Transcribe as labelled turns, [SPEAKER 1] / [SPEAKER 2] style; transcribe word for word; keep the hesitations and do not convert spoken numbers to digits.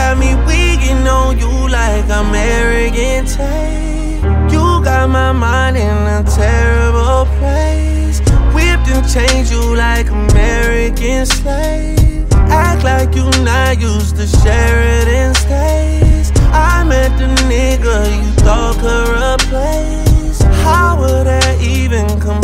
[SPEAKER 1] got me weaking on you like I'm arrogant tape. You got my mind in a terrible place. Whipped and changed you like American slave. Act like you not used to Sheridan Stays. I met the nigga you thought could replace. How would that even come